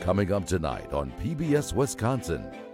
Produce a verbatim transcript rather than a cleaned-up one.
coming up tonight on P B S Wisconsin.